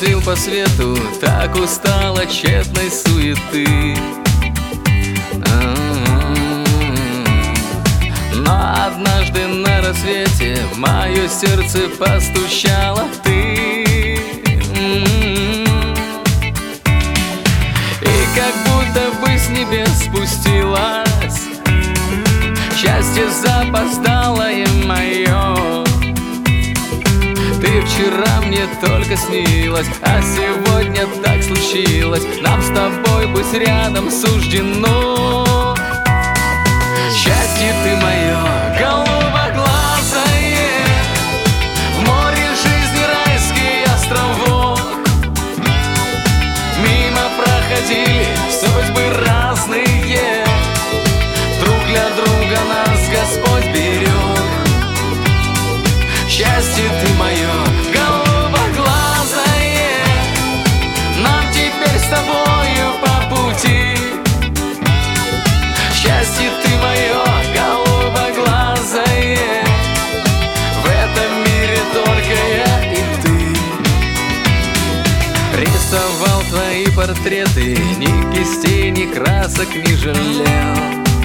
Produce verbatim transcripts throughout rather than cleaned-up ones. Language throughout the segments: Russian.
бродил по свету, так устал от тщетной суеты. Но однажды на рассвете в мое сердце постучала ты. И как будто бы с небес спустилась счастье запоздалое мое. Ты вчера мне только снилась, а сегодня так случилось. Нам с тобой быть рядом суждено. Счастье ты мое, голубоглазое, в море жизни райский островок. Мимо проходили судьбы разные, друг для друга нас Господь берег. Счастье ты мое, голубоглазое, нам теперь с тобою по пути. Счастье ты мое, голубоглазое, в этом мире только я и ты. Рисовал твои портреты, ни кистей, ни красок не жалел.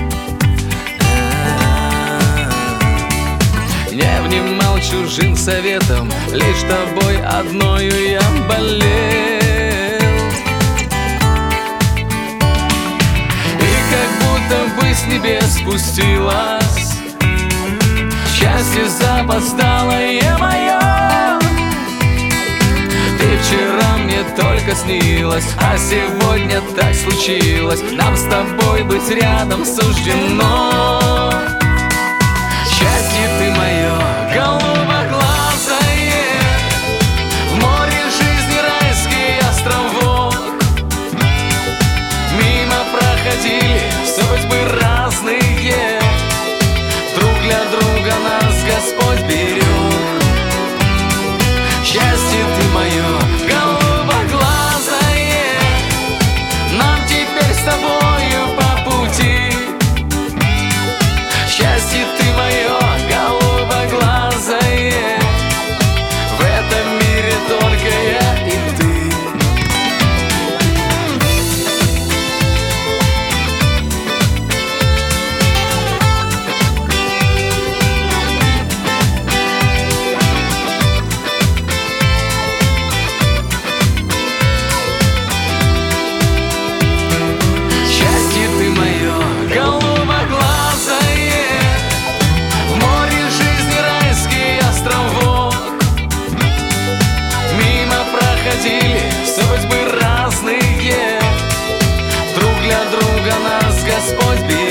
Не внимал чужим советам, лишь тобой одною я болел. И как будто бы с небес спустилась счастье запоздалое мое. Ты вчера мне только снилась, а сегодня так случилось. Нам с тобой быть рядом суждено. Счастье ты мое, голубоглазое, в море жизни райский островок. Мимо проходили судьбы разные, друг для друга нас Господь берег. Счастье ты мое, голубоглазое, нам теперь с тобою по пути. Счастье ты мое, голубоглазое, в этом мире только я и ты. Счастье ты мое, голубоглазое, в море жизни райский островок. Мимо проходили судьбы разные, друг для друга нас Господь берег.